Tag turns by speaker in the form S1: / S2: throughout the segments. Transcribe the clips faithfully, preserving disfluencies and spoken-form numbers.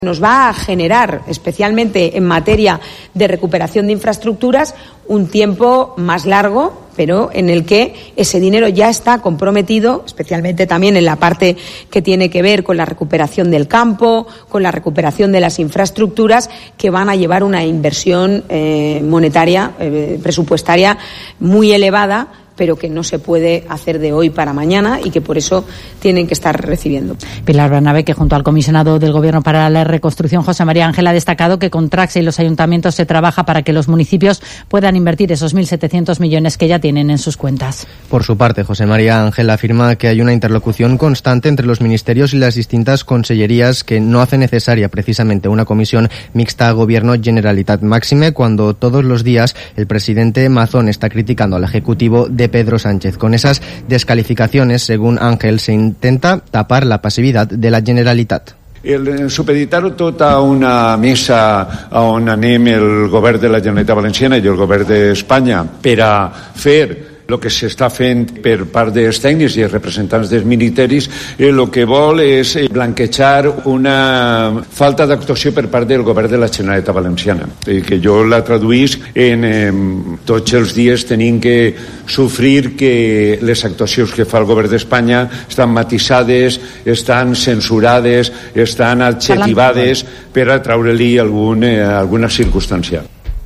S1: Nos va a generar, especialmente en materia de recuperación de infraestructuras, un tiempo más largo, pero en el que ese dinero ya está comprometido, especialmente también en la parte que tiene que ver con la recuperación del campo, con la recuperación de las infraestructuras, que van a llevar una inversión eh, monetaria, eh, presupuestaria muy elevada, pero que no se puede hacer de hoy para mañana y que por eso tienen que estar recibiendo.
S2: Pilar Bernabé, que junto al comisionado del Gobierno para la Reconstrucción, José María Ángel, ha destacado que con Traxe y los ayuntamientos se trabaja para que los municipios puedan invertir esos mil setecientos millones que ya tienen en sus cuentas.
S3: Por su parte, José María Ángel afirma que hay una interlocución constante entre los ministerios y las distintas consellerías que no hace necesaria precisamente una comisión mixta Gobierno-Generalitat Máxime, cuando todos los días el presidente Mazón está criticando al Ejecutivo de Pedro Sánchez. Con esas descalificaciones, según Ángel, se intenta tapar la pasividad de la Generalitat.
S4: El supeditar tota una mesa on anem el govern de la Generalitat Valenciana i el govern d'Espanya per a fer el que s'està fent per part dels tècnics i els representants dels ministeris, el que vol és blanquejar una falta d'actuació per part del govern de la Generalitat Valenciana, que jo la traduís en eh, tots els dies tenim que sofrir que les actuacions que fa el govern d'Espanya estan matisades, estan censurades, estan adjetivades per a treure-li algun, eh, alguna circumstància.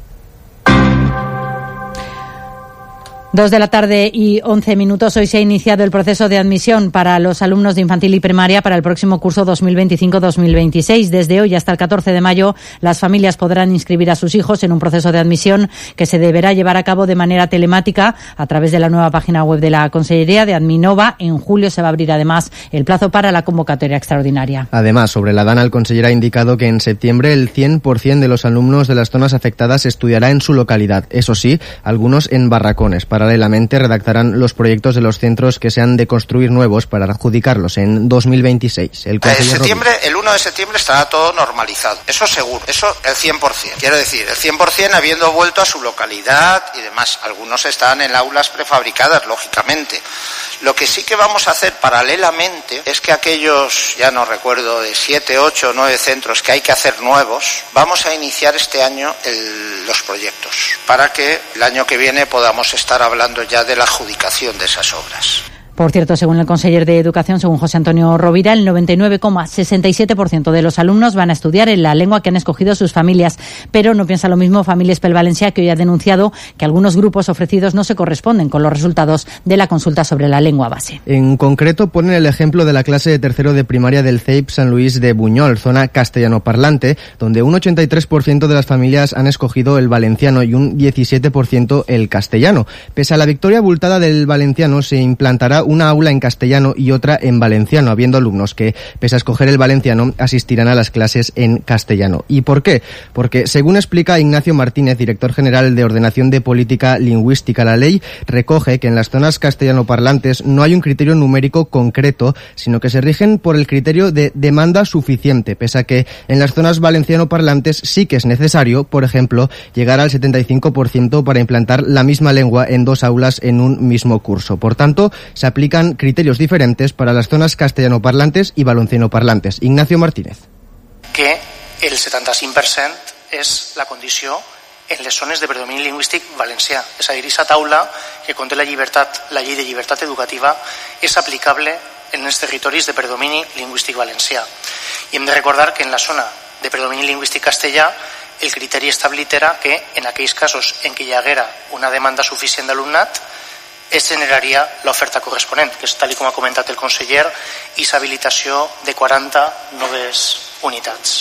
S2: Dos de la tarde y once minutos. Hoy se ha iniciado el proceso de admisión para los alumnos de infantil y primaria para el próximo curso dos mil veinticinco dos mil veintiséis. Desde hoy hasta el catorce de mayo, las familias podrán inscribir a sus hijos en un proceso de admisión que se deberá llevar a cabo de manera telemática a través de la nueva página web de la Consellería de Adminova. En julio se va a abrir además el plazo para la convocatoria extraordinaria.
S3: Además, sobre la DANA, el conseller ha indicado que en septiembre el cien por ciento de los alumnos de las zonas afectadas estudiará en su localidad. Eso sí, algunos en barracones. Para Paralelamente redactarán los proyectos de los centros que se han de construir nuevos para adjudicarlos en dos mil veintiséis.
S5: El, septiembre, el uno de septiembre estará todo normalizado, eso seguro, eso el cien por ciento. Quiero decir, el cien por ciento habiendo vuelto a su localidad y demás. Algunos están en aulas prefabricadas, lógicamente. Lo que sí que vamos a hacer paralelamente es que aquellos, ya no recuerdo, de siete, ocho, nueve centros que hay que hacer nuevos, vamos a iniciar este año el, los proyectos para que el año que viene podamos estar hablando ya de la adjudicación de esas obras.
S2: Por cierto, según el conseller de Educación, según José Antonio Rovira, el noventa y nueve coma sesenta y siete por ciento de los alumnos van a estudiar en la lengua que han escogido sus familias. Pero no piensa lo mismo Familias pel Valencià, que hoy ha denunciado que algunos grupos ofrecidos no se corresponden con los resultados de la consulta sobre la lengua base.
S3: En concreto, ponen el ejemplo de la clase de tercero de primaria del C E I P San Luis de Buñol, zona castellanoparlante, donde un ochenta y tres por ciento de las familias han escogido el valenciano y un diecisiete por ciento el castellano. Pese a la victoria abultada del valenciano, se implantará una aula en castellano y otra en valenciano, habiendo alumnos que, pese a escoger el valenciano, asistirán a las clases en castellano. ¿Y por qué? Porque, según explica Ignacio Martínez, director general de Ordenación de Política Lingüística, la ley recoge que en las zonas castellanoparlantes no hay un criterio numérico concreto, sino que se rigen por el criterio de demanda suficiente, pese a que en las zonas valencianoparlantes sí que es necesario, por ejemplo, llegar al setenta y cinco por ciento para implantar la misma lengua en dos aulas en un mismo curso. Por tanto, se aplican criterios diferentes para las zonas castellanoparlantes i valencianoparlantes. Ignacio Martínez.
S6: Que el setanta-cinc per cent és la condició en les zones de predomini lingüístic valencià. És a dir, aquesta taula que conté la llibertat, la llei de llibertat educativa, és aplicable en els territoris de predomini lingüístic valencià. I hem de recordar que en la zona de predomini lingüístic castellà el criteri establit era que en aquells casos en què hi haguera una demanda suficient d'alumnat es generaria l'oferta corresponent, que és tal com ha comentat el conseller, i s'habilitació de quaranta noves unitats.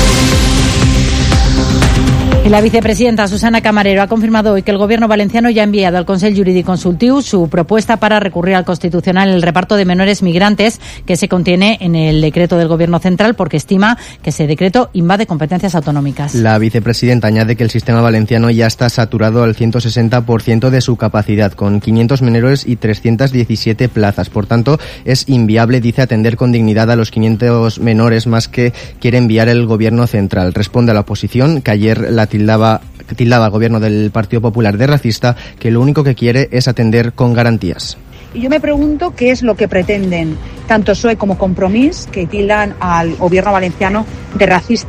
S2: Y la vicepresidenta Susana Camarero ha confirmado hoy que el Gobierno valenciano ya ha enviado al Consell Jurídic Consultiu su propuesta para recurrir al Constitucional el reparto de menores migrantes que se contiene en el decreto del Gobierno central, porque estima que ese decreto invade competencias autonómicas.
S3: La vicepresidenta añade que el sistema valenciano ya está saturado al ciento sesenta por ciento de su capacidad, con quinientos menores y trescientas diecisiete plazas. Por tanto, es inviable, dice, atender con dignidad a los quinientos menores más que quiere enviar el Gobierno central. Responde a la oposición, que ayer la tildaba, tildaba al gobierno del Partido Popular de racista, que lo único que quiere es atender con garantías.
S7: Y yo me pregunto qué es lo que pretenden tanto P S O E como Compromís, que tildan al gobierno valenciano de racista.